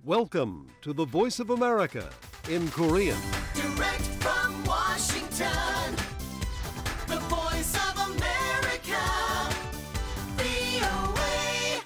Welcome to the Voice of America in Korean. Direct from Washington, the voice of America, VOA.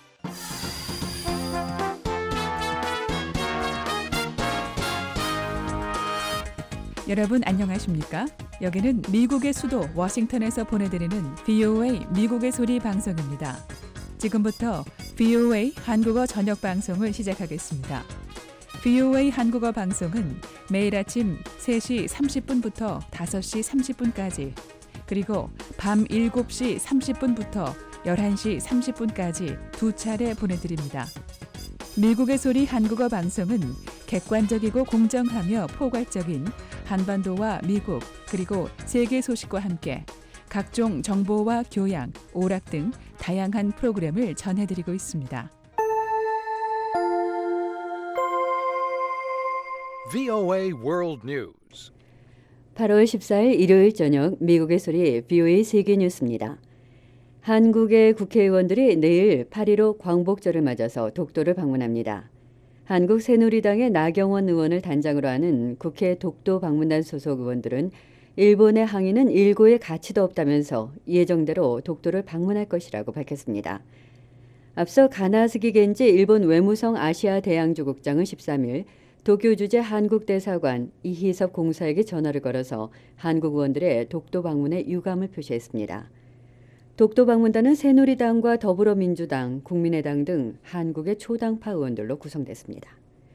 여러분 안녕하십니까? 여기는 미국의 수도 워싱턴에서 보내드리는 VOA 미국의 소리 방송입니다. 지금부터 VOA 한국어 저녁 방송을 시작하겠습니다. VOA 한국어 방송은 매일 아침 3시 30분부터 5시 30분까지 그리고 밤 7시 30분부터 11시 30분까지 두 차례 보내드립니다. 미국의 소리 한국어 방송은 객관적이고 공정하며 포괄적인 한반도와 미국 그리고 세계 소식과 함께 각종 정보와 교양, 오락 등 다양한 프로그램을 전해드리고 있습니다. VOA World News. 8월 14일 일요일 저녁 미국의 소리 VOA 세계 뉴스입니다. 한국의 국회의원들이 내일 8.15 광복절을 맞아서 독도를 방문합니다. 한국 새누리당의 나경원 의원을 단장으로 하는 국회 독도 방문단 소속 의원들은 일본의 항의는 일고의 가치도 없다면서 예정대로 독도를 방문할 것이라고 밝혔습니다. 앞서 가나스기 겐지 일본 외무성 아시아 대양조국장은 13일 도쿄 주재 한국 대사관 이희섭 공사에게 전화를 걸어서 한국 의원들의 독도 방문에 유감을 표시했습니다. 독도 방문단은 새누리당과 더불어민주당, 국민의당 등 한국의 초당파 의원들로 구성됐습니다.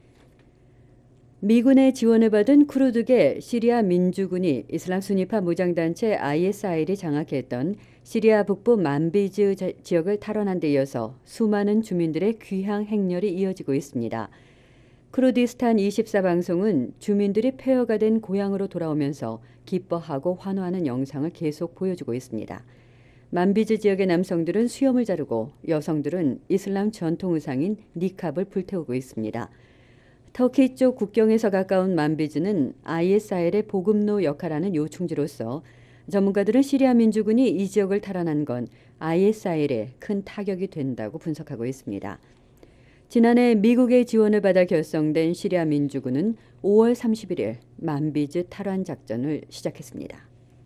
미군의 지원을 받은 쿠르드계 시리아 민주군이 이슬람 순위파 무장단체 ISIL이 장악했던 시리아 북부 만비즈 지역을 탈환한 데 이어서 수많은 주민들의 귀향 행렬이 이어지고 있습니다. 쿠르디스탄 24방송은 주민들이 폐허가 된 고향으로 돌아오면서 기뻐하고 환호하는 영상을 계속 보여주고 있습니다. 만비즈 지역의 남성들은 수염을 자르고 여성들은 이슬람 전통 의상인 니캅을 불태우고 있습니다. 터키 쪽 국경에서 가까운 만비즈는 ISIL의 보급로 역할하는 요충지로서 전문가들은 시리아 민주군이 이 지역을 탈환한 건 ISIL에 큰 타격이 된다고 분석하고 있습니다. 지난해 미국의 지원을 받아 결성된 시리아 민주군은 5월 31일 만비즈 탈환 작전을 시작했습니다.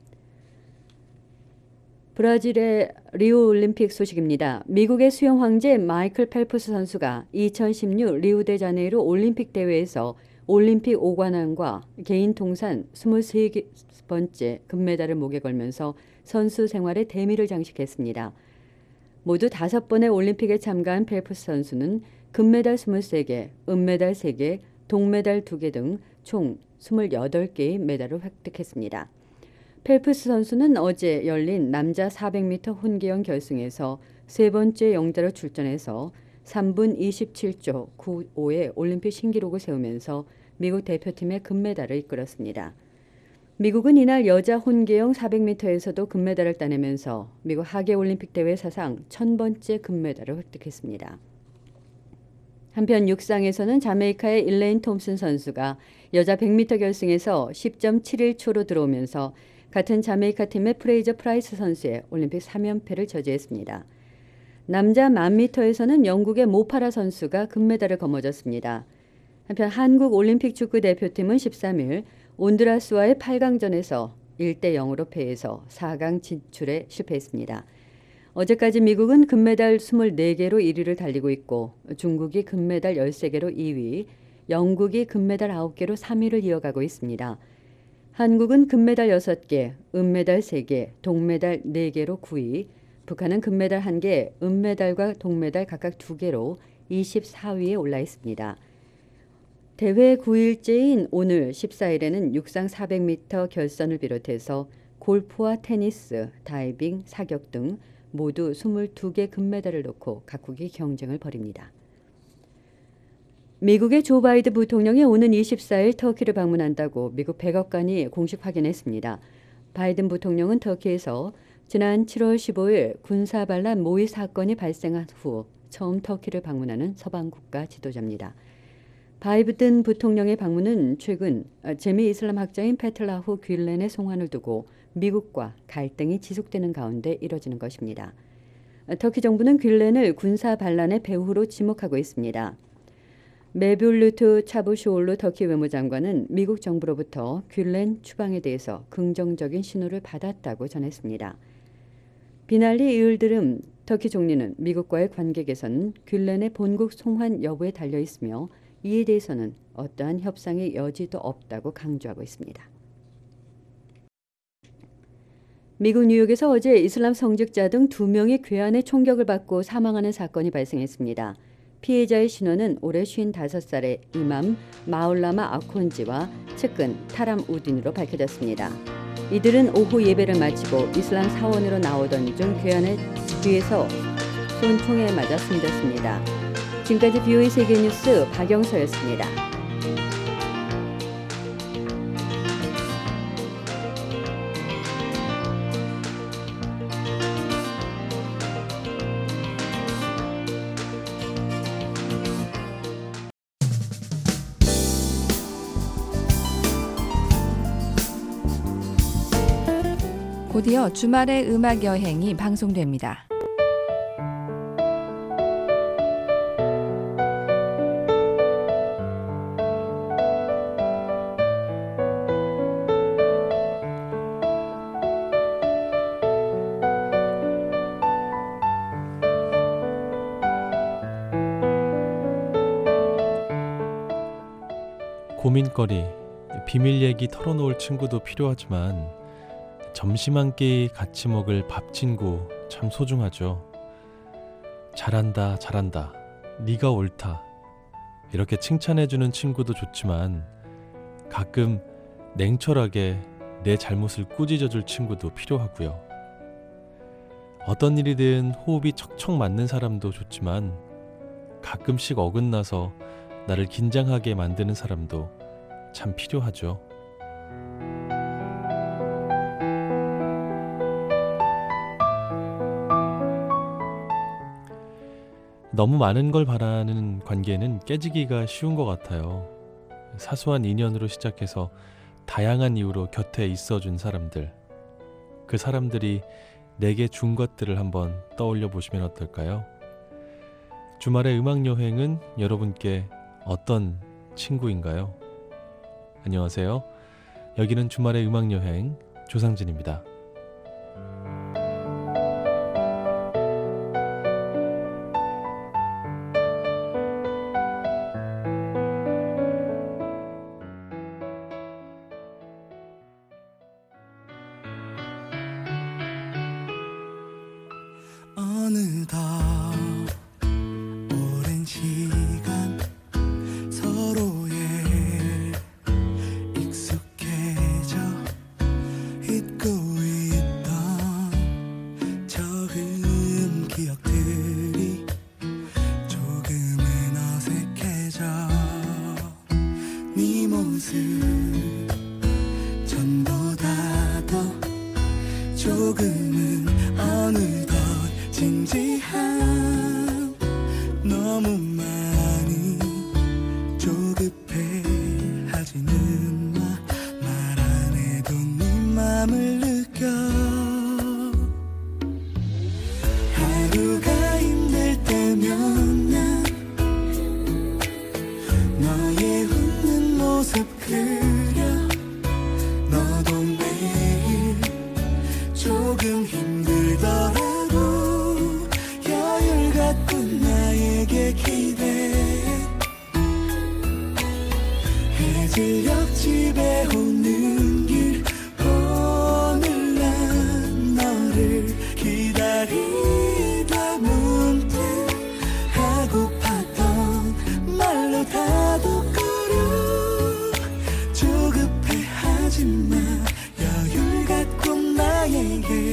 브라질의 리우 올림픽 소식입니다. 미국의 수영 황제 마이클 펠프스 선수가 2016 리우데자네이루 올림픽 대회에서 올림픽 5관왕과 개인 통산 23번째 금메달을 목에 걸면서 선수 생활의 대미를 장식했습니다. 모두 5번의 올림픽에 참가한 펠프스 선수는 금메달 23개, 은메달 3개, 동메달 2개 등 총 28개의 메달을 획득했습니다. 펠프스 선수는 어제 열린 남자 400m 혼계형 결승에서 세 번째 영자로 출전해서 3분 27초 95의 올림픽 신기록을 세우면서 미국 대표팀의 금메달을 이끌었습니다. 미국은 이날 여자 혼계형 400m에서도 금메달을 따내면서 미국 하계올림픽 대회 사상 1000번째 금메달을 획득했습니다. 한편 육상에서는 자메이카의 일레인 톰슨 선수가 여자 100m 결승에서 10.71초로 들어오면서 같은 자메이카 팀의 프레이저 프라이스 선수의 올림픽 3연패를 저지했습니다. 남자 1000m에서는 영국의 모파라 선수가 금메달을 거머쥐었습니다. 한편 한국 올림픽 축구 대표팀은 13일 온두라스와의 8강전에서 1대0으로 패해서 4강 진출에 실패했습니다. 어제까지 미국은 금메달 24개로 1위를 달리고 있고 중국이 금메달 13개로 2위, 영국이 금메달 9개로 3위를 이어가고 있습니다. 한국은 금메달 6개, 은메달 3개, 동메달 4개로 9위, 북한은 금메달 1개, 은메달과 동메달 각각 2개로 24위에 올라 있습니다. 대회 9일째인 오늘 14일에는 육상 400m 결선을 비롯해서 골프와 테니스, 다이빙, 사격 등 모두 22개 금메달을 놓고 각국이 경쟁을 벌입니다. 미국의 조 바이든 부통령이 오는 24일 터키를 방문한다고 미국 백악관이 공식 확인했습니다. 바이든 부통령은 터키에서 지난 7월 15일 군사반란 모의 사건이 발생한 후 처음 터키를 방문하는 서방 국가 지도자입니다. 바이든 부통령의 방문은 최근 재미 이슬람 학자인 페틀라후 귤렌의 송환을 두고 미국과 갈등이 지속되는 가운데 이뤄지는 것입니다. 터키 정부는 귤렌을 군사 반란의 배후로 지목하고 있습니다. 메뷸루트 차부시올루 터키 외무장관은 미국 정부로부터 귤렌 추방에 대해서 긍정적인 신호를 받았다고 전했습니다. 비날리 이을드름 터키 총리는 미국과의 관계 개선은 귤렌의 본국 송환 여부에 달려 있으며 이에 대해서는 어떠한 협상의 여지도 없다고 강조하고 있습니다. 미국 뉴욕에서 어제 이슬람 성직자 등 2명이 괴한의 총격을 받고 사망하는 사건이 발생했습니다. 피해자의 신원은 올해 55살의 이맘 마울라마 아콘지와 측근 타람 우딘으로 밝혀졌습니다. 이들은 오후 예배를 마치고 이슬람 사원으로 나오던 중 괴한의 뒤에서 쏜 총에 맞아 숨졌습니다. 지금까지 BOE 세계뉴스 박영서였습니다. 곧이어 주말의 음악 여행이 방송됩니다. 고민거리, 비밀 얘기 털어놓을 친구도 필요하지만 점심 한 끼 같이 먹을 밥 친구 참 소중하죠. 잘한다, 잘한다, 네가 옳다 이렇게 칭찬해주는 친구도 좋지만 가끔 냉철하게 내 잘못을 꾸짖어줄 친구도 필요하고요. 어떤 일이든 호흡이 척척 맞는 사람도 좋지만 가끔씩 어긋나서 나를 긴장하게 만드는 사람도 참 필요하죠. 너무 많은 걸 바라는 관계는 깨지기가 쉬운 것 같아요. 사소한 인연으로 시작해서 다양한 이유로 곁에 있어준 사람들, 그 사람들이 내게 준 것들을 한번 떠올려 보시면 어떨까요? 주말의 음악여행은 여러분께 어떤 친구인가요? 안녕하세요. 여기는 주말의 음악여행 조상진입니다. 어느덧 오랜 시간 서로에 익숙해져 잊고 있던 적은 기억들이 조금은 어색해져 네 모습 전보다도 조금은 어느덧 진지한 너무 많이 조급해 하지는 마 말 안 해도 네 맘을 느껴 하루가 힘들 때면 난 너의 웃는 모습 그려 너도 매일 조금 힘들더라 나에게 기대해 해질녘 집에 오는 길 오늘 난 너를 기다리다 문득 하고팠던 말로 다독거려 조급해 하지마 여유를 갖고 나에게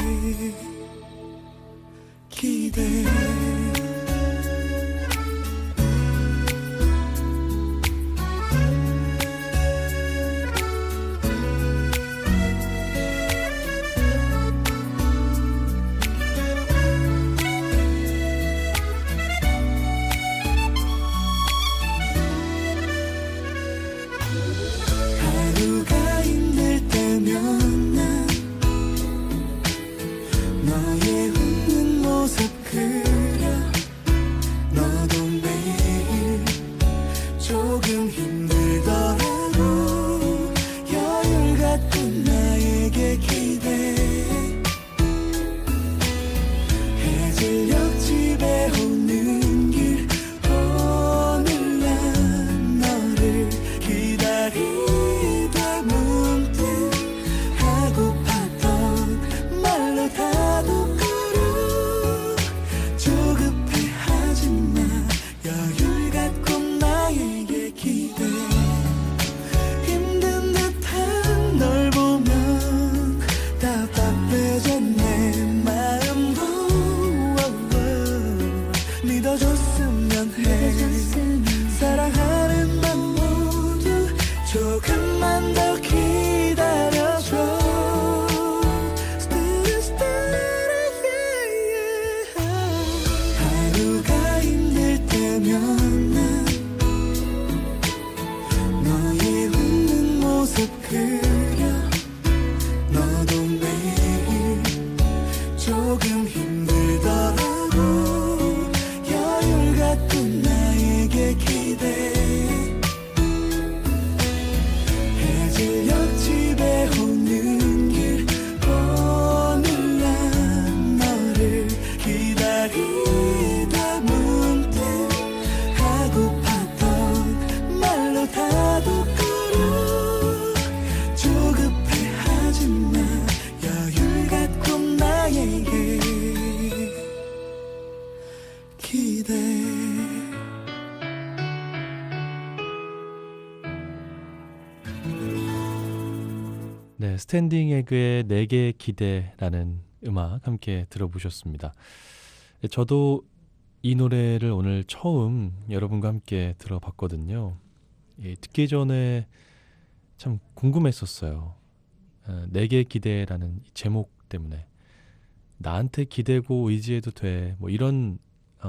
기대해 하루가 힘들 조금 힘들더라도 여유 갖고 나에게 기대해 해질녘 집에 오는 길 오늘 난 너를 기다리다 문득 하고팠던 말로 다독거려 조급해 하지마 여유 갖고 나에게 기대해 힘든 듯한 널 보면 답답해져 내 마음도 믿어줬으면 해 사랑하는 맘 모두 조금만 더 기다려줘 하루가 힘들 때면 난 너의 웃는 모습 그려 너도 매일 조금 힘들더라도 여유 갖고 나에게 기대해 해질녘 집에 오는 길 오늘 난 너를 기다리다 문득 하고팠던 말로 다독거려 조급해 하지마 여유 갖고 나에게 기대해 네, 스탠딩 에그의 내게 기대라는 음악 함께 들어보셨습니다. 저도 이 노래를 오늘 처음 여러분과 함께 들어봤거든요. 듣기 전에 참 궁금했었어요. 내게 기대라는 이 제목 때문에 나한테 기대고 의지해도 돼, 뭐 이런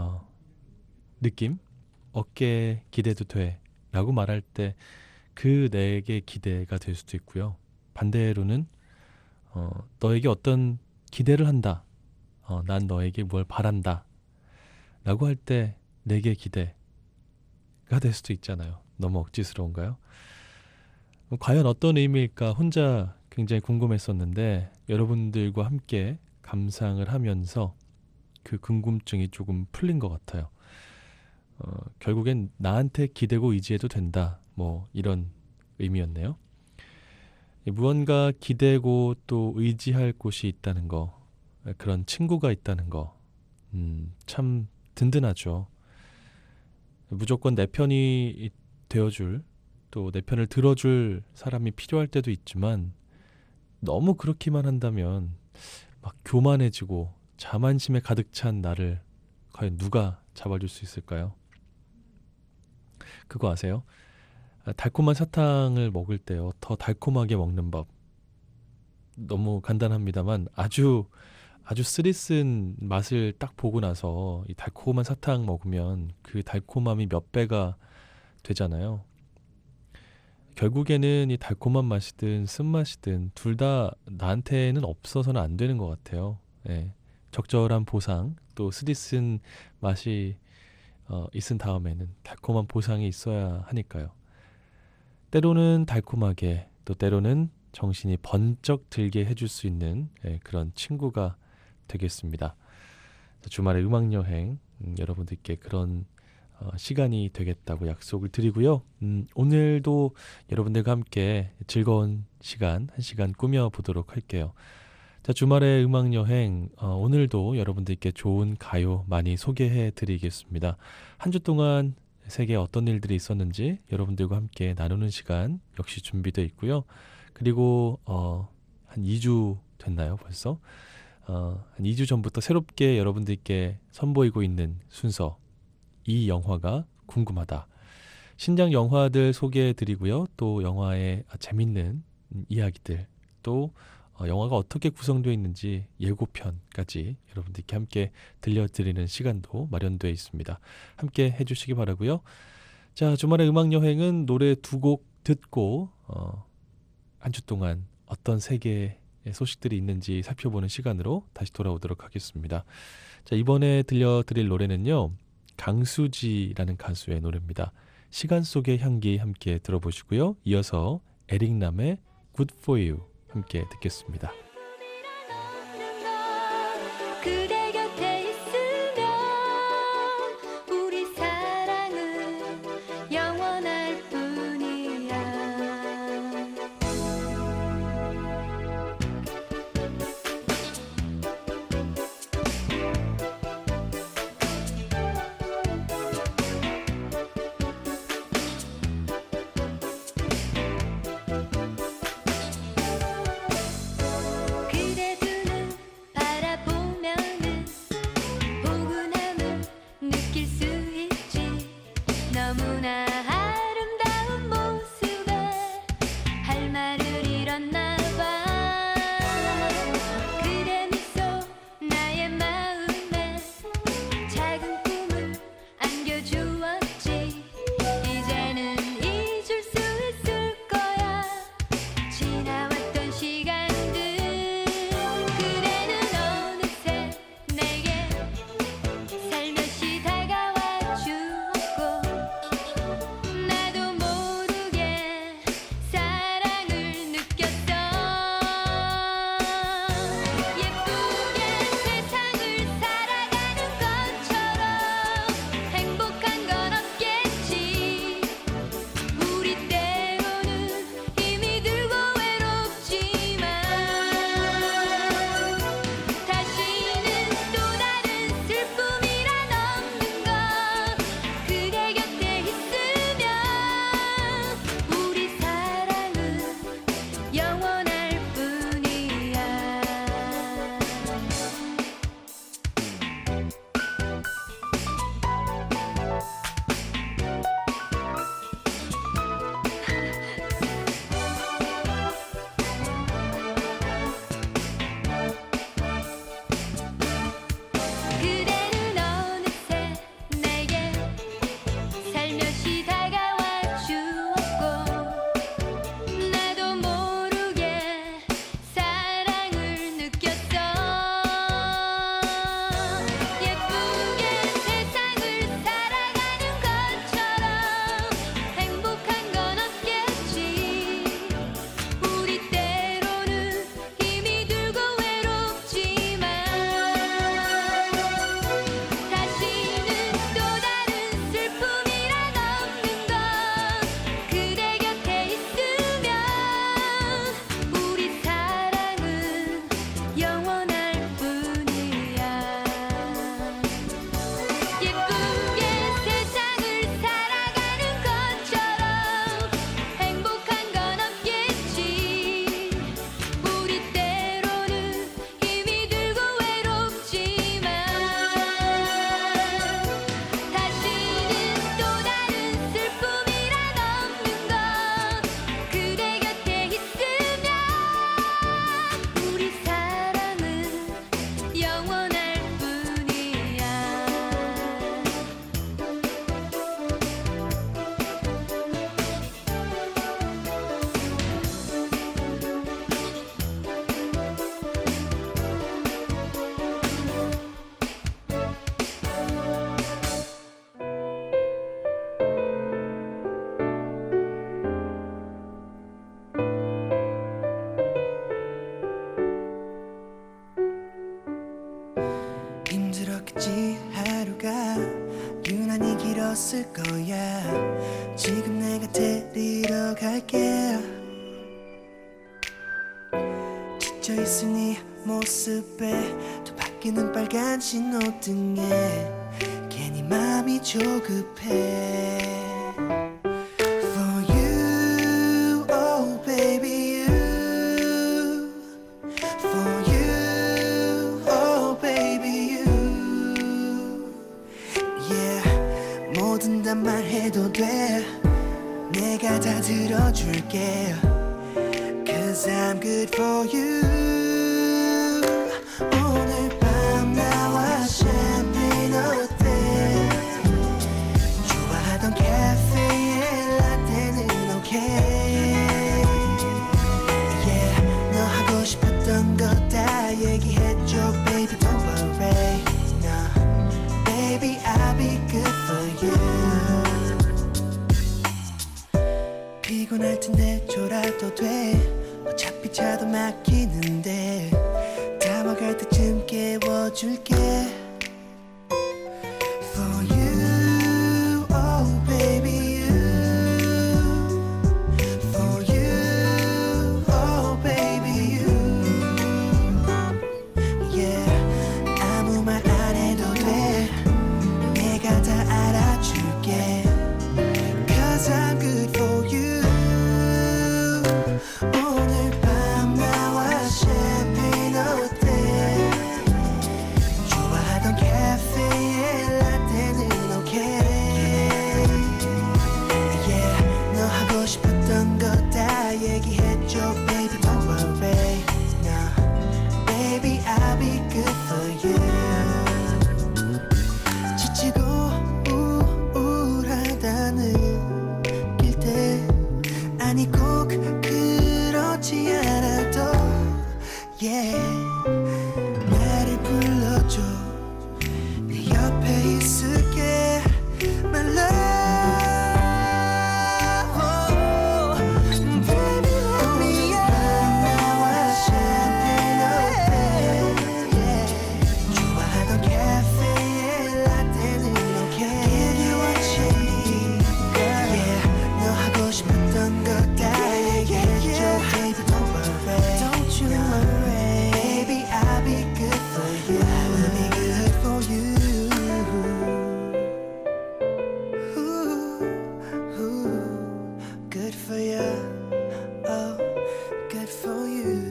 느낌? 어깨에 기대도 돼 라고 말할 때 그 내게 기대가 될 수도 있고요. 반대로는 너에게 어떤 기대를 한다, 난 너에게 뭘 바란다 라고 할 때 내게 기대가 될 수도 있잖아요. 너무 억지스러운가요? 과연 어떤 의미일까 혼자 굉장히 궁금했었는데 여러분들과 함께 감상을 하면서 그 궁금증이 조금 풀린 것 같아요. 결국엔 나한테 기대고 의지해도 된다, 뭐 이런 의미였네요. 무언가 기대고 또 의지할 곳이 있다는 거, 그런 친구가 있다는 거, 참 든든하죠. 무조건 내 편이 되어줄, 또 내 편을 들어줄 사람이 필요할 때도 있지만 너무 그렇기만 한다면 막 교만해지고 자만심에 가득 찬 나를 과연 누가 잡아줄 수 있을까요? 그거 아세요? 달콤한 사탕을 먹을 때요, 더 달콤하게 먹는 법. 너무 간단합니다만 아주 쓰리쓴 맛을 딱 보고 나서 이 달콤한 사탕 먹으면 그 달콤함이 몇 배가 되잖아요. 결국에는 이 달콤한 맛이든 쓴맛이든 둘 다 나한테는 없어서는 안 되는 것 같아요. 예. 적절한 보상, 또 쓰리쓴 맛이 있은 다음에는 달콤한 보상이 있어야 하니까요. 때로는 달콤하게, 또 때로는 정신이 번쩍 들게 해줄 수 있는 그런 친구가 되겠습니다. 주말의 음악여행, 여러분들께 그런 시간이 되겠다고 약속을 드리고요. 오늘도 여러분들과 함께 즐거운 시간, 한 시간 꾸며보도록 할게요. 자, 주말의 음악여행, 오늘도 여러분들께 좋은 가요 많이 소개해 드리겠습니다. 한 주 동안 세계에 어떤 일들이 있었는지 여러분들과 함께 나누는 시간 역시 준비되어 있고요. 그리고 한 2주 됐나요 벌써? 한 2주 전부터 새롭게 여러분들께 선보이고 있는 순서, 이 영화가 궁금하다. 신작 영화들 소개해 드리고요. 또 영화의 재밌는 이야기들, 또 영화가 어떻게 구성되어 있는지 예고편까지 여러분들께 함께 들려드리는 시간도 마련되어 있습니다. 함께 해주시기 바라고요. 자, 주말의 음악여행은 노래 2곡 듣고 한 주 동안 어떤 세계의 소식들이 있는지 살펴보는 시간으로 다시 돌아오도록 하겠습니다. 자, 이번에 들려드릴 노래는요, 강수지라는 가수의 노래입니다. 시간 속의 향기 함께 들어보시고요. 이어서 에릭남의 Good For You 함께 듣겠습니다. 그대 곁에 있으면 우리 사랑은 영원할 뿐이야. 그대 두 눈 바라보면은 포근함을 느낄 수 있지. 너무나 아름다운 모습에 할 말을 잃었나 봐. 그대 미소 나의 마음에 작은 꿈을 안겨주었지. 이제는 잊을 수 있을 거야. 지나왔던 시간들. 그대는 어느새 내게 살며시 다가와 주었고 나도 모르게 사랑을 느꼈어. 예쁘게 세상을 살아가는 것처럼 행복한 건 없겠지. 우리 때로는 힘이 들고 외롭지만 다시는 또 다른 슬픔이란 없는 것. 그대 곁에 있으면 우리 사랑은 영원할 뿐이야. 그대는 어느새 내게 살며시 다가와 주었고 나도 모르게 사랑을 느꼈어. 예쁘게 세상을 살아가는 것처럼 행복한 건 없겠지. 우리 때로는 힘이 들고 외롭지만 다시는 또 다른 슬픔이란 없는 것. 그대 곁에 있으면 우리 사랑은 영원할 뿐이야. 예쁘게 세상을 살아가는 것처럼 행복한 건 없겠지. 우리 때로는 힘이 들고 외롭지만 다시는 또 다른 슬픔이란 없는 것. 그대 곁에 있으면 우리 사랑은 영원할 뿐이야. 힘들었겠지 하루가 유난히 길었을 거야. 지금 내가 데리러 갈게. 지쳐있을 네 모습에 또 바뀌는 빨간 신호등에 괜히 맘이 조급해. For you, oh baby you. For you, oh baby you. Yeah, 뭐든 다 말해도 돼. 내가 다 들어줄게. Cause I'm good for you. 오늘 밤 나와 샴페인 어때? 좋아하던 카페에 라떼는 오케이. Yeah, 너 하고 싶었던 거 다 얘기해줘 baby don't worry. No, baby I'll be good for you. 피곤할 텐데 졸아도 돼 어차피 차도 막히는데 담아갈 때쯤 깨워줄게 For you, oh baby you For you, oh baby you Yeah, 아무 말 안 해도 돼 내가 다 알아줄게 Cause I'm good for you 오늘 밤 나와 샴페인 어때 좋아하던 카페에 라떼는 okay Yeah 너 하고 싶었던 거 다 얘기해줘 baby don't worry No baby I'll be good for you 지치고 우울하다는 때 아니 꼭 그렇지 않아도 Yeah 나를 불러줘 내 옆에 있을게 My love Baby let me out 나와 샴페인 어때 Yeah 좋아하던 카페에 라떼는 okay Give you what you need Yeah 너 하고 싶었던 거 다 얘기해줘 Baby don't worry Don't you worry Baby I'll be good for you I will be good for you Ooh, good for you Oh good for you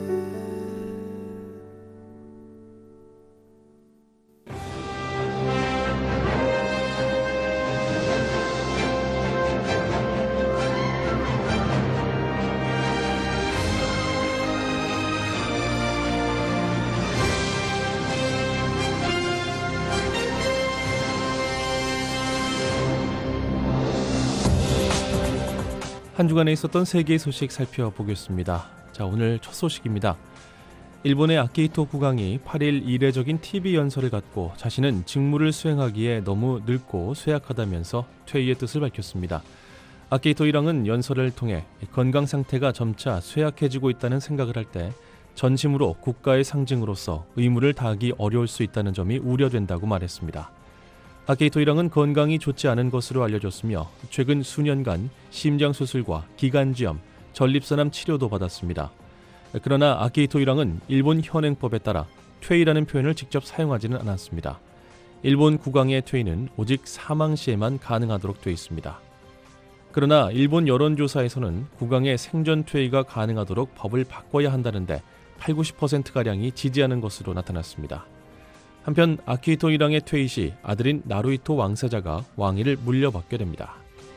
한 주간에 있었던 세계의 소식 살펴보겠습니다. 자, 오늘 첫 소식입니다. 일본의 아키히토 국왕이 8일 이례적인 TV 연설을 갖고 자신은 직무를 수행하기에 너무 늙고 쇠약하다면서 퇴위의 뜻을 밝혔습니다. 아키히토 일왕은 연설을 통해 건강 상태가 점차 쇠약해지고 있다는 생각을 할 때 전심으로 국가의 상징으로서 의무를 다하기 어려울 수 있다는 점이 우려된다고 말했습니다. 아키히토 일왕은 건강이 좋지 않은 것으로 알려졌으며 최근 수년간 심장수술과 기관지염, 전립선암 치료도 받았습니다. 그러나 아키히토 일왕은 일본 현행법에 따라 퇴위라는 표현을 직접 사용하지는 않았습니다. 일본 국왕의 퇴위는 오직 사망 시에만 가능하도록 되어 있습니다. 그러나 일본 여론조사에서는 국왕의 생전 퇴위가 가능하도록 법을 바꿔야 한다는데 80~90%가량이 지지하는 것으로 나타났습니다. 한편 아키히토 일왕의 퇴위 시 아들인 나루히토 왕세자가 왕위를 물려받게 됩니다.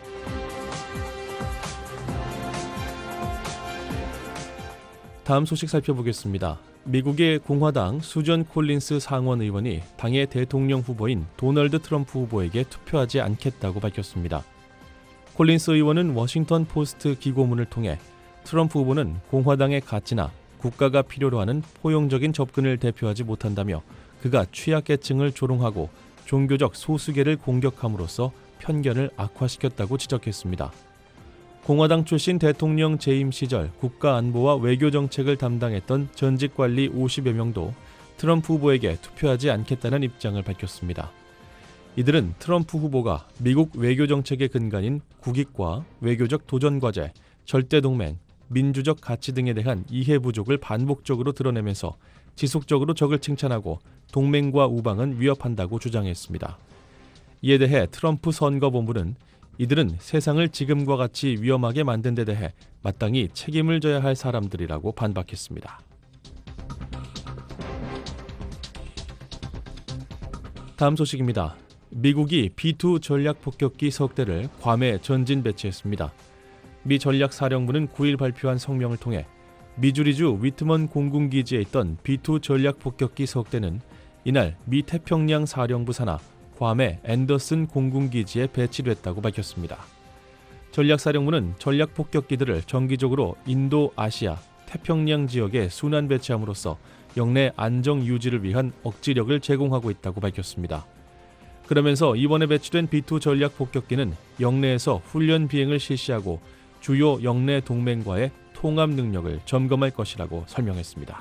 다음 소식 살펴보겠습니다. 미국의 공화당 수전 콜린스 상원 의원이 당의 대통령 후보인 도널드 트럼프 후보에게 투표하지 않겠다고 밝혔습니다. 콜린스 의원은 워싱턴 포스트 기고문을 통해 트럼프 후보는 공화당의 가치나 국가가 필요로 하는 포용적인 접근을 대표하지 못한다며 그가 취약계층을 조롱하고 종교적 소수계를 공격함으로써 편견을 악화시켰다고 지적했습니다. 공화당 출신 대통령 재임 시절 국가안보와 외교정책을 담당했던 전직관리 50여 명도 트럼프 후보에게 투표하지 않겠다는 입장을 밝혔습니다. 이들은 트럼프 후보가 미국 외교정책의 근간인 국익과 외교적 도전과제, 절대동맹, 민주적 가치 등에 대한 이해 부족을 반복적으로 드러내면서 지속적으로 적을 칭찬하고 동맹과 우방은 위협한다고 주장했습니다. 이에 대해 트럼프 선거본부는 이들은 세상을 지금과 같이 위험하게 만든 데 대해 마땅히 책임을 져야 할 사람들이라고 반박했습니다. 다음 소식입니다. 미국이 B2 전략폭격기 석 대를 괌에 전진 배치했습니다. 미 전략사령부는 9일 발표한 성명을 통해 미주리주 위트먼 공군기지에 있던 B2 전략폭격기 석 대는 이날 미 태평양 사령부 산하 괌의 앤더슨 공군기지에 배치됐다고 밝혔습니다. 전략사령부는 전략폭격기들을 정기적으로 인도, 아시아, 태평양 지역에 순환 배치함으로써 영내 안정 유지를 위한 억지력을 제공하고 있다고 밝혔습니다. 그러면서 이번에 배치된 B2 전략폭격기는 영내에서 훈련 비행을 실시하고 주요 영내 동맹과의 통합 능력을 점검할 것이라고 설명했습니다.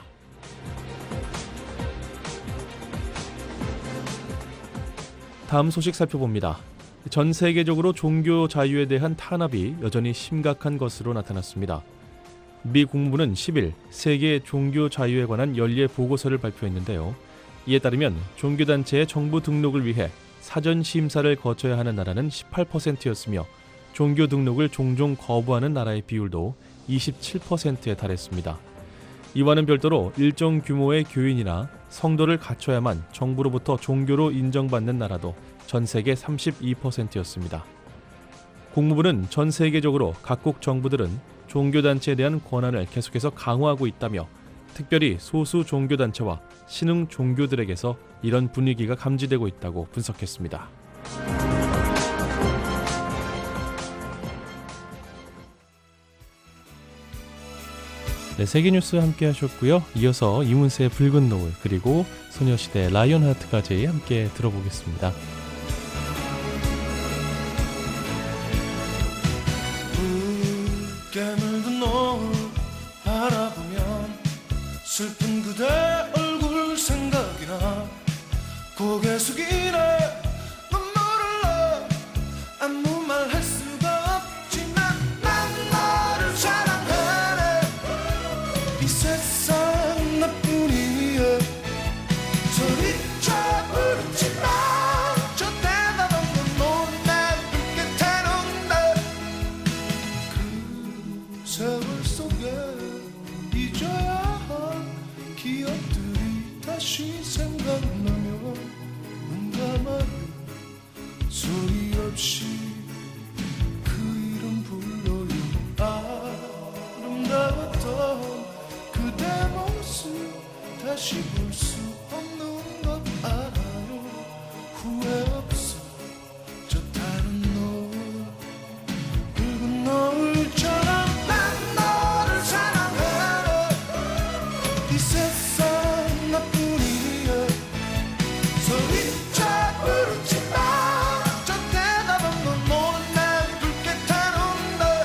다음 소식 살펴봅니다. 전 세계적으로 종교 자유에 대한 탄압이 여전히 심각한 것으로 나타났습니다. 미 국무부는 10일 세계 종교 자유에 관한 연례 보고서를 발표했는데요. 이에 따르면 종교단체의 정부 등록을 위해 사전 심사를 거쳐야 하는 나라는 18%였으며 종교 등록을 종종 거부하는 나라의 비율도 27%에 달했습니다. 이와는 별도로 일정 규모의 교인이나 성도를 갖춰야만 정부로부터 종교로 인정받는 나라도 전 세계 32%였습니다. 국무부는 전 세계적으로 각국 정부들은 종교단체에 대한 권한을 계속해서 강화하고 있다며 특별히 소수 종교단체와 신흥 종교들에게서 이런 분위기가 감지되고 있다고 분석했습니다. 네, 세계뉴스 함께 하셨고요. 이어서 이문세의 붉은 노을 그리고 소녀시대 라이온하트까지 함께 들어보겠습니다. 붉게 물든 노을 바라보면 슬픈 그대 얼굴 생각이 나 고개 숙이네 눈물을 나 아무 말 할 수가 없지만 난 너를 사랑하네 이 세상 나뿐이야 소리쳐 부르지마 저 대답 없는 노래 붉게 태운다 그 세월 속에 잊어야 할 기억들이 다시 생각나며 눈 감아요 소리 없이 그 이름 불러요 아름다웠던 그대 모습 다시 볼 수 없는 것 알아요 후회 없어 저 다른 노을 붉은 노을처럼 난 너를 사랑해 이 세상 나뿐이야 소리쳐 부르지마 저 대답 없는 노래 붉게 타는데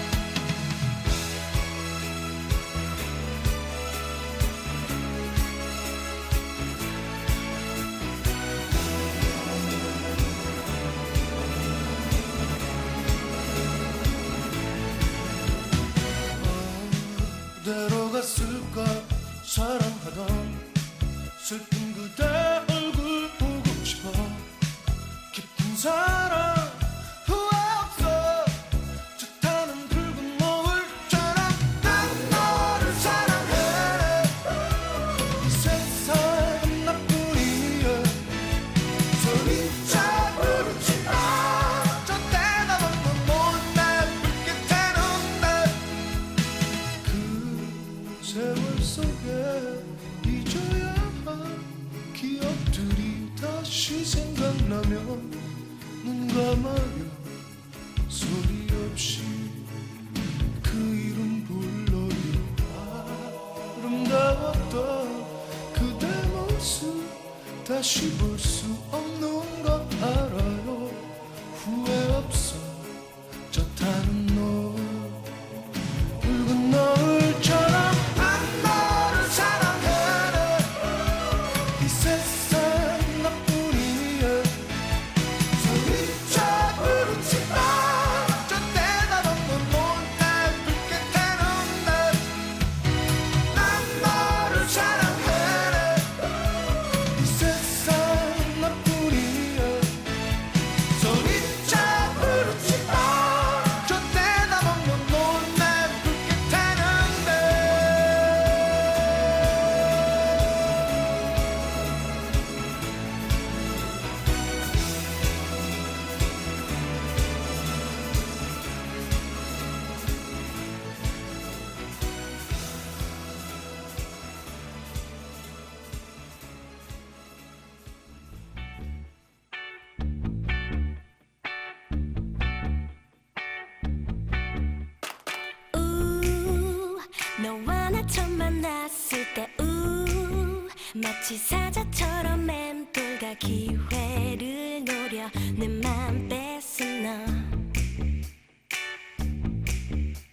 어디로 갔을까 사랑하던 슬픈 그대 얼굴 보고 싶어 깊은 사랑 후회 없어 저 타는 붉은 노을처럼 난 너를 사랑해 이 세상 나뿐이야 소리쳐 부르지마 저 대답 없는 노래 붉게 태는데 그 세월 속에 잊어야 할 기억들이 다시 생각나면 눈 감아요 소리 없이 그 이름 불러요 아름다웠던 그대 모습 다시 볼 수 없는 것 알아요 후회 없어 저 타는 노을 붉은 노을처럼 난 너를 사랑해 이 세상 나뿐이야 소리쳐 부르지마 저 대답 없는 노래 붉게 태는데 난 너를 사랑해 이 세상 나뿐이야 소리쳐 부르지마 저 대답 없는 노래 붉게 태는데 너와 나 처음 만났을 때 마치 사자처럼 맴돌다 기회를 노려 내 맘 뺏은 너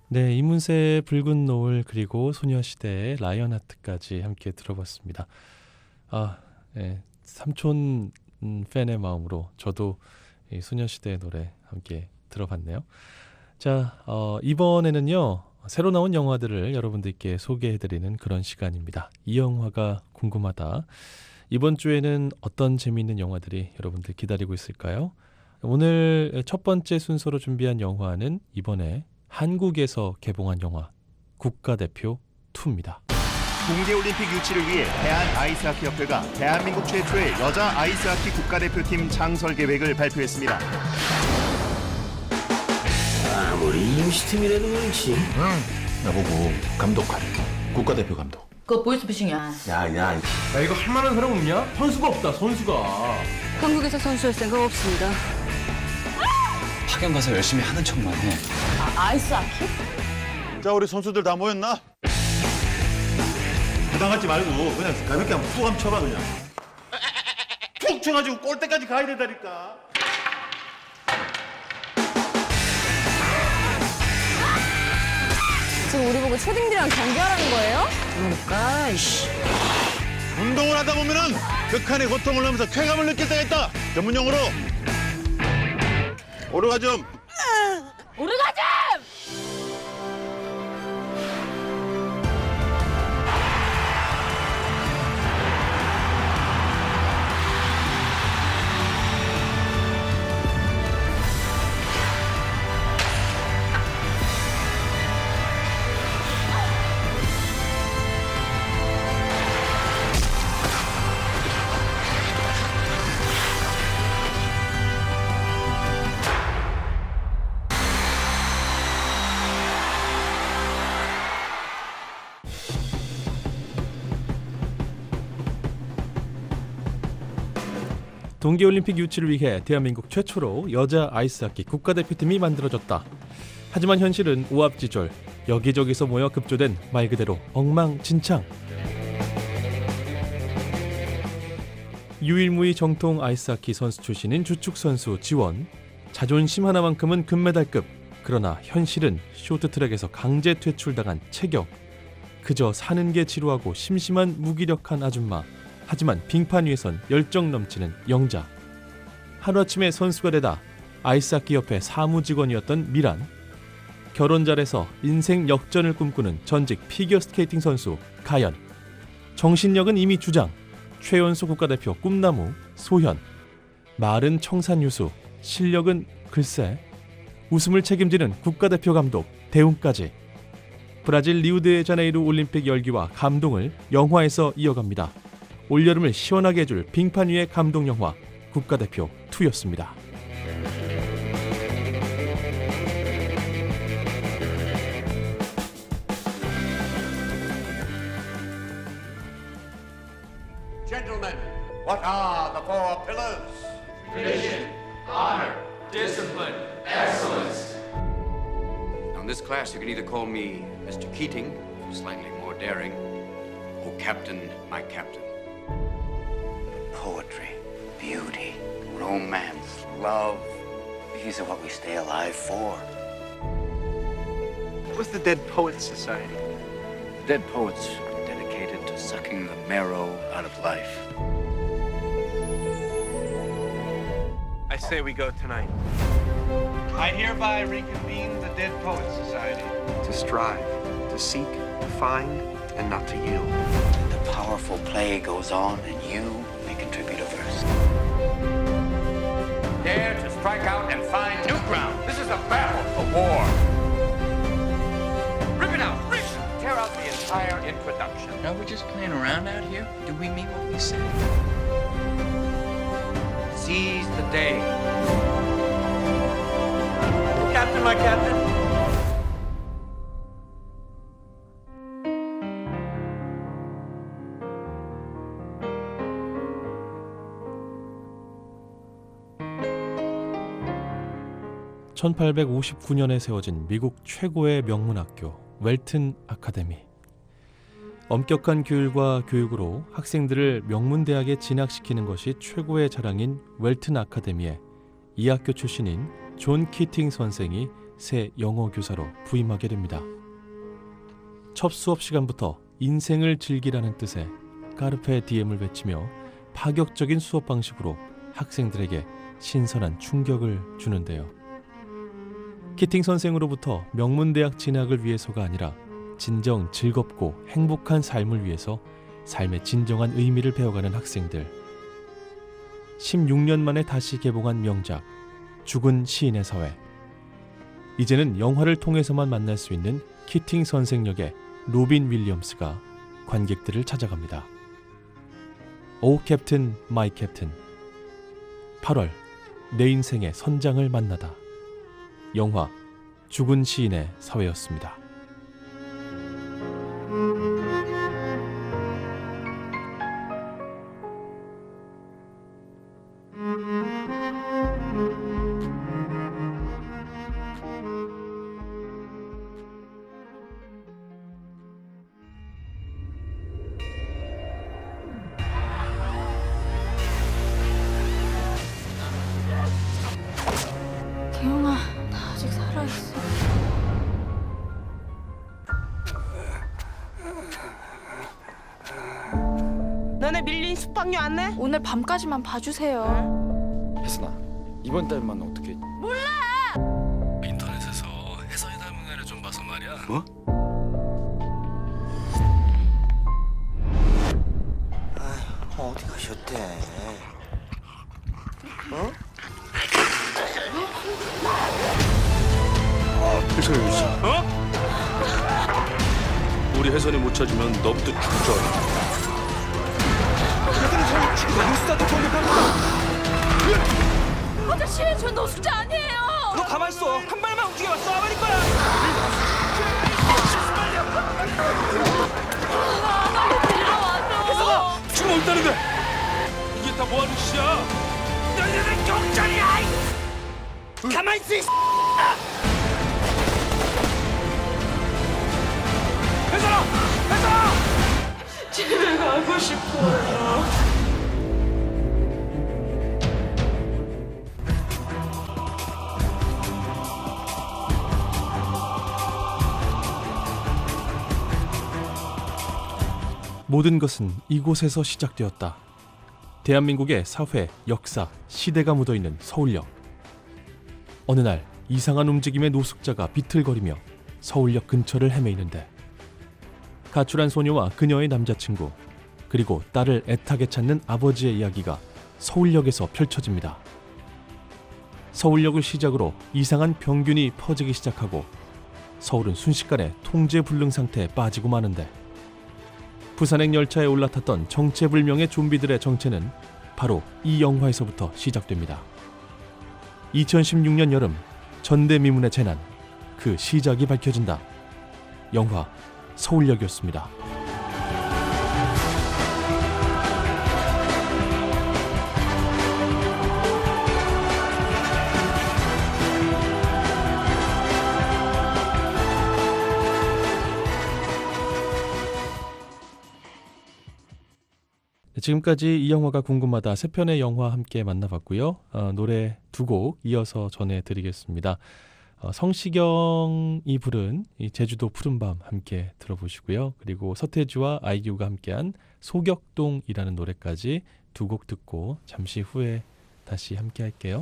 네, 이문세의 붉은 노을 그리고 소녀시대의 라이언하트까지 함께 들어봤습니다. 네, 삼촌 팬의 마음으로 저도 이 소녀시대의 노래 함께 들어봤네요. 자, 이번에는요. 새로 나온 영화들을 여러분들께 소개해드리는 그런 시간입니다. 이 영화가 궁금하다. 이번 주에는 어떤 재미있는 영화들이 여러분들 기다리고 있을까요? 오늘 첫 번째 순서로 준비한 영화는 이번에 한국에서 개봉한 영화 국가대표 2입니다. 동계올림픽 유치를 위해 대한아이스하키협회가 대한민국 최초의 여자 아이스하키 국가대표팀 창설 계획을 발표했습니다. 아무리 임시팀이라도 그렇지. 나보고 감독하래. 국가대표 감독. 그거 보이스피싱이야. 야 이거 할 만한 사람 없냐? 선수가 없다, 선수가. 한국에서 선수할 생각 없습니다. 파견 가서 열심히 하는 척만 해. 아이스하키? 자, 우리 선수들 다 모였나? 부담 갖지 말고 그냥 가볍게 한번 툭 한번 쳐봐 그냥. 툭 쳐가지고 골대까지 가야 된다니까. 지금 우리 보고 초딩들이랑 경기하라는 거예요? 그러니까, 운동을 하다 보면은 극한의 고통을 넘어서 쾌감을 느낄 때가 있다. 전문용어로 오르가즘. 오르가즘! 동계올림픽 유치를 위해 대한민국 최초로 여자 아이스하키 국가대표팀이 만들어졌다. 하지만 현실은 오합지졸, 여기저기서 모여 급조된 말 그대로 엉망진창. 유일무이 정통 아이스하키 선수 출신인 주축선수 지원, 자존심 하나만큼은 금메달급. 그러나 현실은 쇼트트랙에서 강제 퇴출당한 체격. 그저 사는 게 지루하고 심심한 무기력한 아줌마. 하지만 빙판 위에선 열정 넘치는 영자. 하루아침에 선수가 되다 아이스하키 협회 사무직원이었던 미란. 결혼 잘해서 인생 역전을 꿈꾸는 전직 피겨스케이팅 선수 가연. 정신력은 이미 주장. 최연소 국가대표 꿈나무 소현. 말은 청산유수, 실력은 글쎄. 웃음을 책임지는 국가대표 감독 대웅까지. 브라질 리우데자네이루 올림픽 열기와 감동을 영화에서 이어갑니다. 올여름을 시원하게 해줄 빙판 위의 감동 영화 국가대표 2였습니다. Gentlemen, what are the four pillars? Tradition, honor, discipline, excellence. Now in this class you can either call me Mr. Keating, slightly more daring, or Captain, my captain. Poetry, beauty, romance, love. These are what we stay alive for. What's the Dead Poets Society? Dead poets are dedicated to sucking the marrow out of life. I say we go tonight. I hereby reconvene the Dead Poets Society. To strive, to seek, to find, and not to yield. The powerful play goes on and you may contribute a verse. Dare to strike out and find new ground. This is a battle, a war. Rip it out, rip! Tear out the entire introduction. Now we're just playing around out here. Do we mean what we say? Seize the day. Captain, my captain. 1859년에 세워진 미국 최고의 명문학교 웰튼 아카데미. 엄격한 규율과 교육으로 학생들을 명문대학에 진학시키는 것이 최고의 자랑인 웰튼 아카데미에 이 학교 출신인 존 키팅 선생이 새 영어 교사로 부임하게 됩니다. 첫 수업 시간부터 인생을 즐기라는 뜻의 카르페 디엠을 외치며 파격적인 수업 방식으로 학생들에게 신선한 충격을 주는데요. 키팅 선생으로부터 명문대학 진학을 위해서가 아니라 진정 즐겁고 행복한 삶을 위해서 삶의 진정한 의미를 배워가는 학생들. 16년 만에 다시 개봉한 명작 죽은 시인의 사회. 이제는 영화를 통해서만 만날 수 있는 키팅 선생 역의 로빈 윌리엄스가 관객들을 찾아갑니다. 오 캡틴 마이 캡틴. 8월 내 인생의 선장을 만나다. 영화 죽은 시인의 사회였습니다. 기영아, 나 아직 살아있어. 너네 밀린 숙박료 안 내? 오늘 밤까지만 봐주세요. 혜선아, 이번 달만 어떻게? 몰라! 인터넷에서 혜선이 닮은 애를 좀 봐서 말이야. 뭐? 어디 가셨대? 어? 혜선이 어디 있어? 어? 우리 혜선이 못 찾으면 너부터 죽을 줄 알아. 얘들은 저희 지금 노숙자도 공격합니다. 아저씨, 저 노숙자 아니에요. 너 가만 있어. 한 발만 움직여봐. 쏴버릴 거야. 혜선아, 지금 어디다는데? 이게 다 뭐하는 짓이야? 너희들은 경찰이야. 가만 있어. 혜선아! 혜선아! 집에 가고 싶어요. 모든 것은 이곳에서 시작되었다. 대한민국의 사회, 역사, 시대가 묻어있는 서울역. 어느 날 이상한 움직임의 노숙자가 비틀거리며 서울역 근처를 헤매이는데 가출한 소녀와 그녀의 남자친구, 그리고 딸을 애타게 찾는 아버지의 이야기가 서울역에서 펼쳐집니다. 서울역을 시작으로 이상한 병균이 퍼지기 시작하고 서울은 순식간에 통제불능 상태에 빠지고 마는데 부산행 열차에 올라탔던 정체불명의 좀비들의 정체는 바로 이 영화에서부터 시작됩니다. 2016년 여름 전대미문의 재난, 그 시작이 밝혀진다. 영화 서울역이었습니다. 지금까지 이 영화가 궁금하다 세 편의 영화 함께 만나봤고요. 노래 두 곡 이어서 전해드리겠습니다. 성시경이 부른 이 제주도 푸른밤 함께 들어보시고요. 그리고 서태지와 아이유가 함께한 소격동이라는 노래까지 두 곡 듣고 잠시 후에 다시 함께 할게요.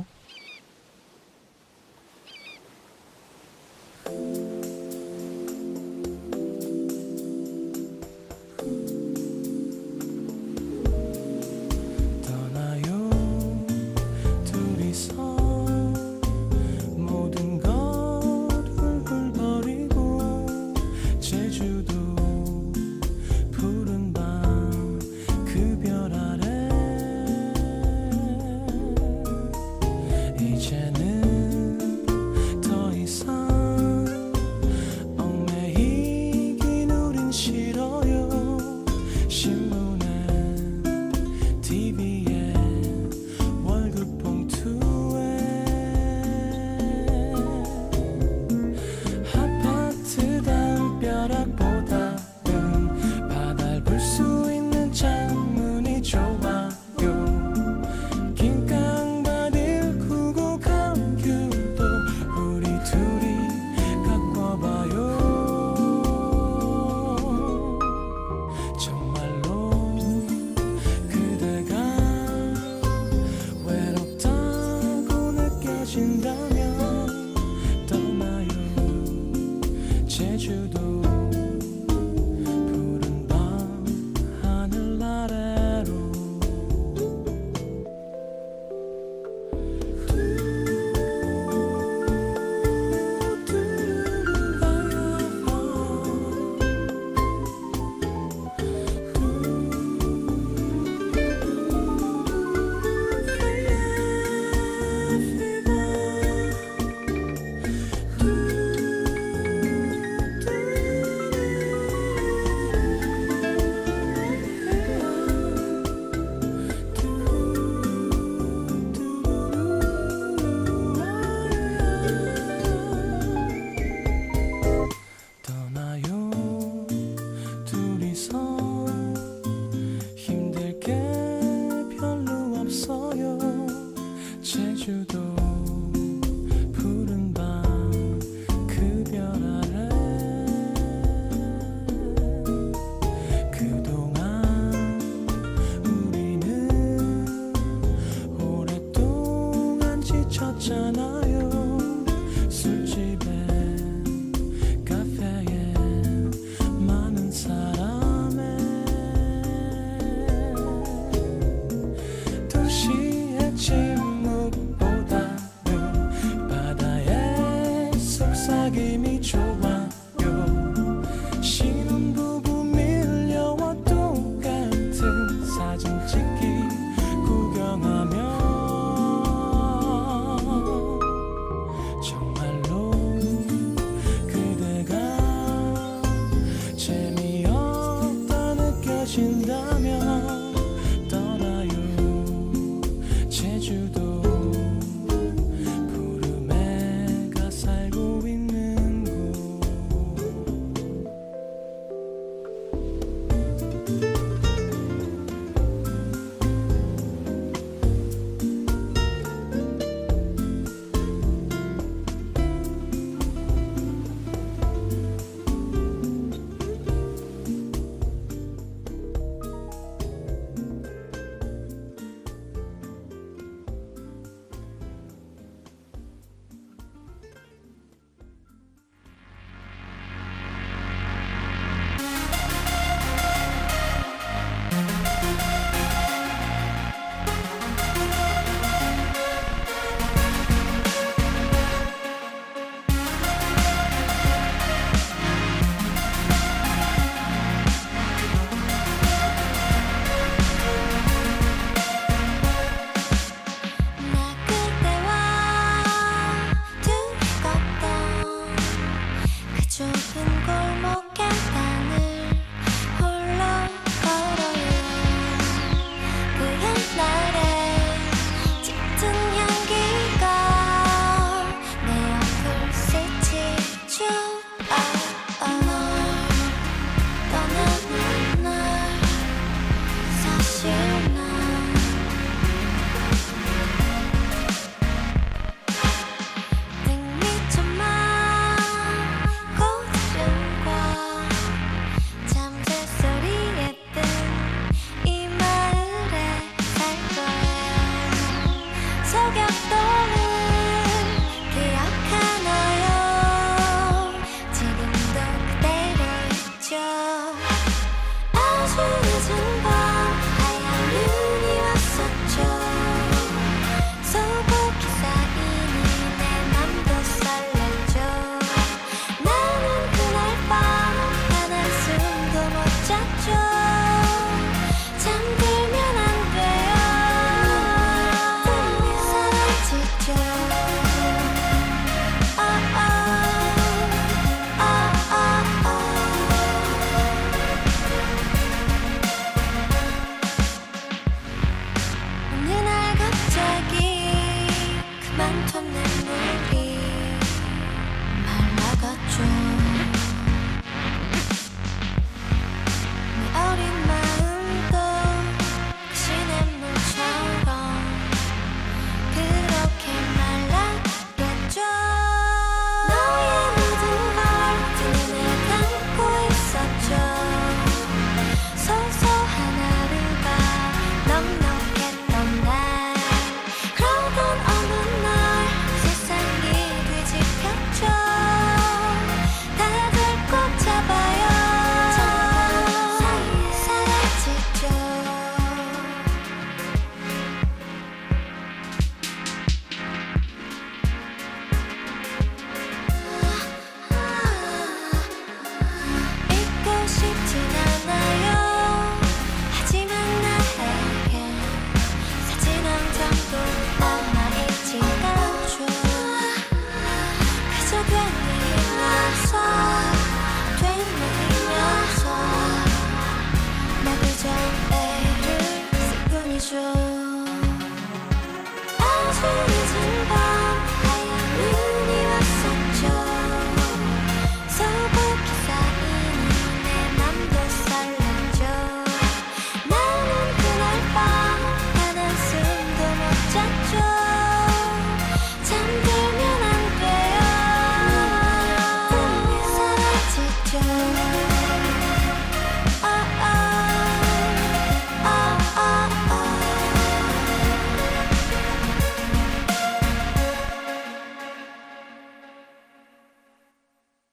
느껴진다면 떠나요 제주도 푸른 밤 하늘 아래로 제주도 푸른 밤 그 별 아래 그동안 우리는 오랫동안 지쳤잖아요 술집에 카페에 많은 사람에 도시의 침 속삭임이 좋아요 신혼부부 밀려와 똑같은 사진 찍기 구경하며 정말로 그대가 재미없다 느껴진다면 떠나요 제주도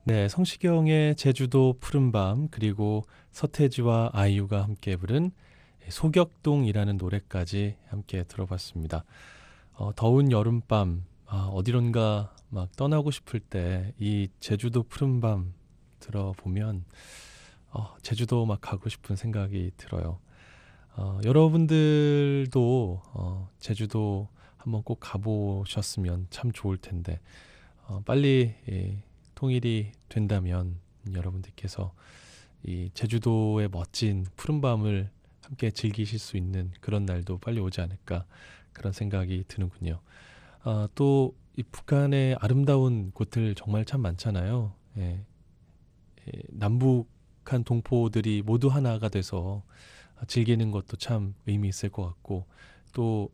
네, 성시경의 제주도 푸른밤 그리고 서태지와 아이유가 함께 부른 소격동이라는 노래까지 함께 들어봤습니다. 더운 여름밤 어디론가 막 떠나고 싶을 때 이 제주도 푸른밤 들어보면 제주도 막 가고 싶은 생각이 들어요. 여러분들도 제주도 한번 꼭 가보셨으면 참 좋을 텐데 빨리 통일이 된다면 여러분들께서 이 제주도의 멋진 푸른밤을 함께 즐기실 수 있는 그런 날도 빨리 오지 않을까 그런 생각이 드는군요. 또 이 북한의 아름다운 곳들 정말 참 많잖아요. 남북한 동포들이 모두 하나가 돼서 즐기는 것도 참 의미 있을 것 같고 또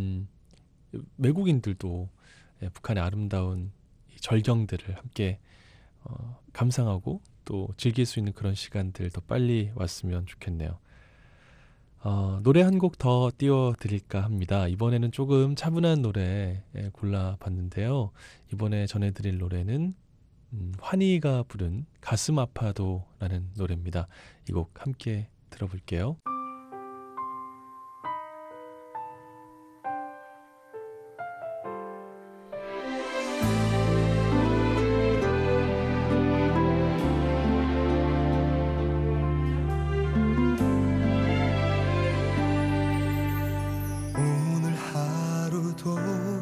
외국인들도 북한의 아름다운 이 절경들을 함께 감상하고 또 즐길 수 있는 그런 시간들 더 빨리 왔으면 좋겠네요. 노래 한 곡 더 띄워드릴까 합니다. 이번에는 조금 차분한 노래 골라봤는데요. 이번에 전해드릴 노래는 환희가 부른 가슴 아파도 라는 노래입니다. 이 곡 함께 들어볼게요. 오늘 하루도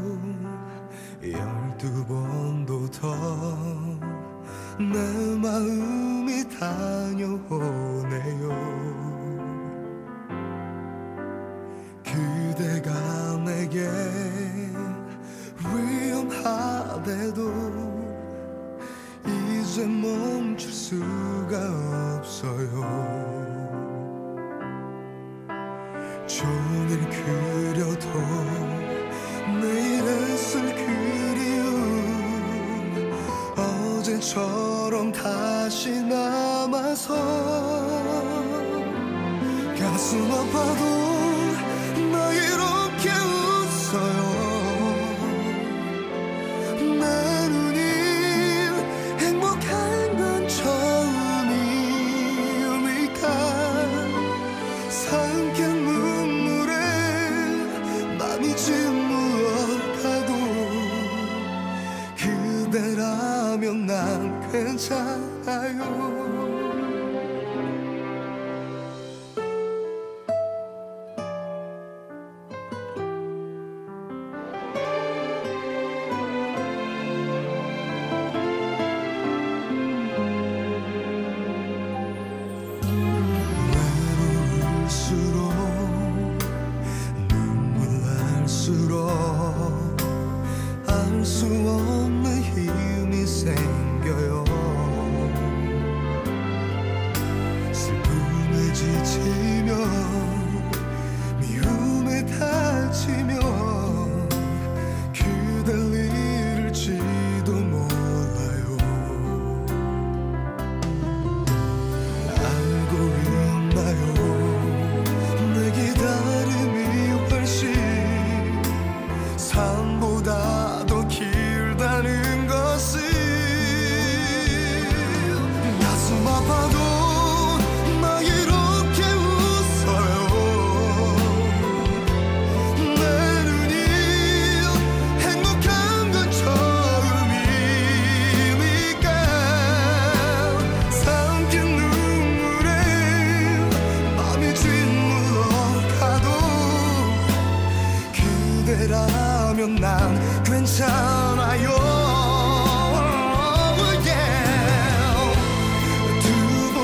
12번도 더 내 마음이 다녀오네요. 그대가 내게 위험하대도 이제 멈출 수가 없어요. 종일 그려도 내일을 쓸 그리움 어제처럼 다시 남아서 가슴 아파도 나 이렇게 웃어요. 내 눈이 행복한 건 처음이니까 삼킨 눈물에 맘이 짓물어가도 그대라면 난 괜찮아요. 알 수 없는 힘이 생겨요. 슬픔에 지치며 미움에 다치며 그댈 잃을지도 몰라요. 알고 있나요? 내 기다림이 훨씬 삶보다 더 길다는 것을. 가슴 아파도 나 이렇게 웃어요. 내 눈이 행복한 건 처음이니까 삼킨 눈물에 맘이 짓물러가도 그대라면 난 괜찮아요. 두 번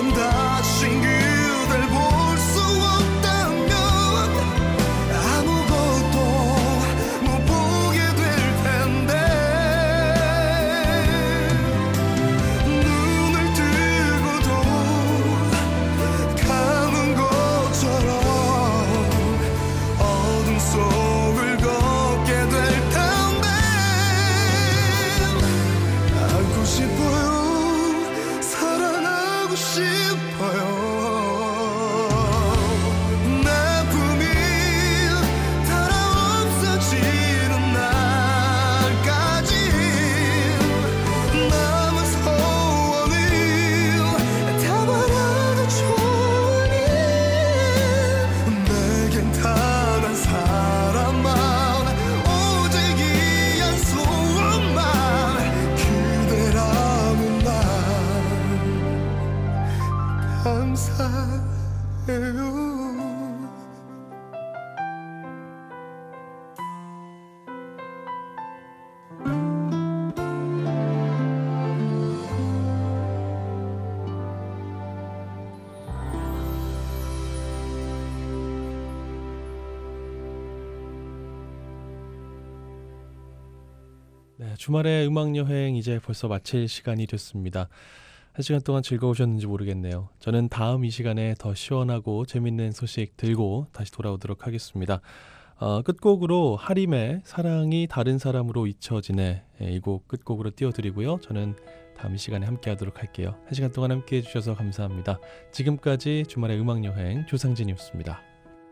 네, 주말의 음악여행 이제 벌써 마칠 시간이 됐습니다. 한 시간 동안 즐거우셨는지 모르겠네요. 저는 다음 이 시간에 더 시원하고 재밌는 소식 들고 다시 돌아오도록 하겠습니다. 끝곡으로 하림의 사랑이 다른 사람으로 잊혀지네, 이 곡 끝곡으로 띄워드리고요. 저는 다음 이 시간에 함께 하도록 할게요. 한 시간 동안 함께 해주셔서 감사합니다. 지금까지 주말의 음악여행 조상진이었습니다.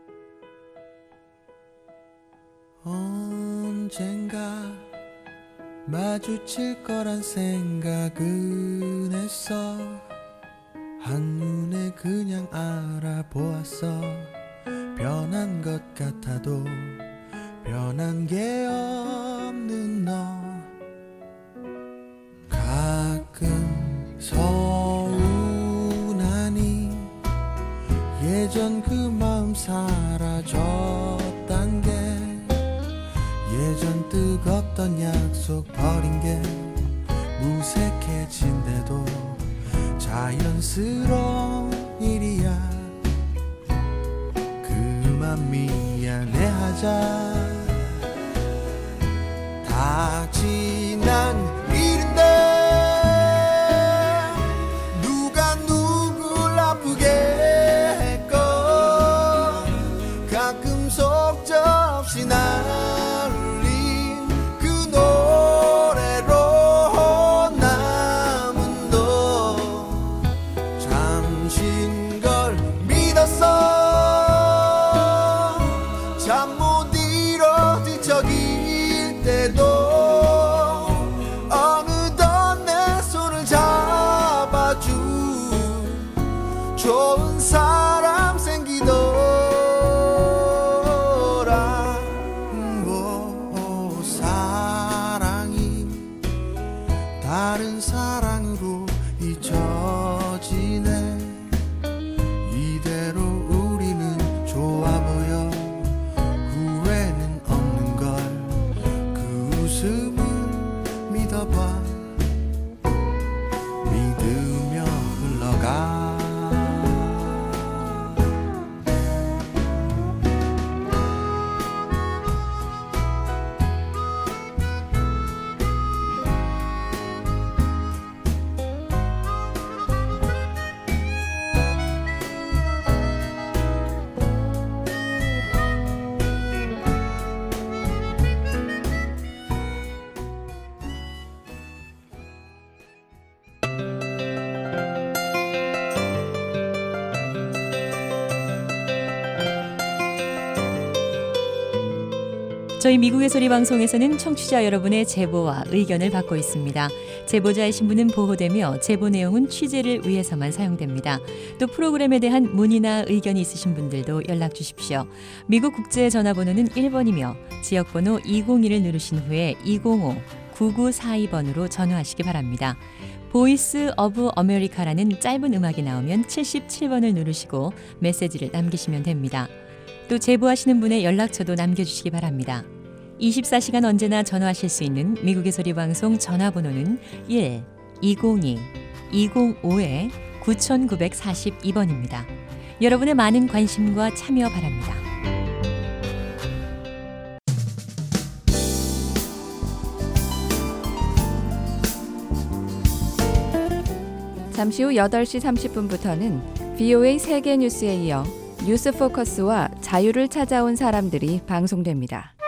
언젠가 마주칠 거란 생각은 했어. 한눈에 그냥 알아보았어. 변한 것 같아도 변한 게 없는 너. 가끔 서운하니 예전 그 마음 사라졌단 게, 예전 뜨겁던 약속 버린 게 무색해진대도 자연스러운 일이야. 그만 미안해하자. 다 지난 일인데 누가 누굴 아프게 했건 가끔 속절없이 날 울린 그 노래로 남은 너. 잠신 걸 믿었어. 잠 못 이뤄 뒤척일 때도 어느덧 내 손을 잡아준 좋은 사람 생기더라. 사랑이 다른 사랑으로 잊혀지네. 이대로 우리는 좋아 보여. 후회는 없는 걸. 그 웃음을 믿어봐. 믿으며 흘러가. 저희 미국의 소리 방송에서는 청취자 여러분의 제보와 의견을 받고 있습니다. 제보자의 신분은 보호되며 제보 내용은 취재를 위해서만 사용됩니다. 또 프로그램에 대한 문의나 의견이 있으신 분들도 연락 주십시오. 미국 국제 전화번호는 1번이며 지역번호 202를 누르신 후에 205-9942번으로 전화하시기 바랍니다. 보이스 오브 아메리카라는 짧은 음악이 나오면 77번을 누르시고 메시지를 남기시면 됩니다. 또 제보하시는 분의 연락처도 남겨주시기 바랍니다. 24시간 언제나 전화하실 수 있는 미국의 소리 방송 전화번호는 1-202-205-9942번입니다. 여러분의 많은 관심과 참여 바랍니다. 잠시 후 8시 30분부터는 VOA 세계 뉴스에 이어 뉴스 포커스와 자유를 찾아온 사람들이 방송됩니다.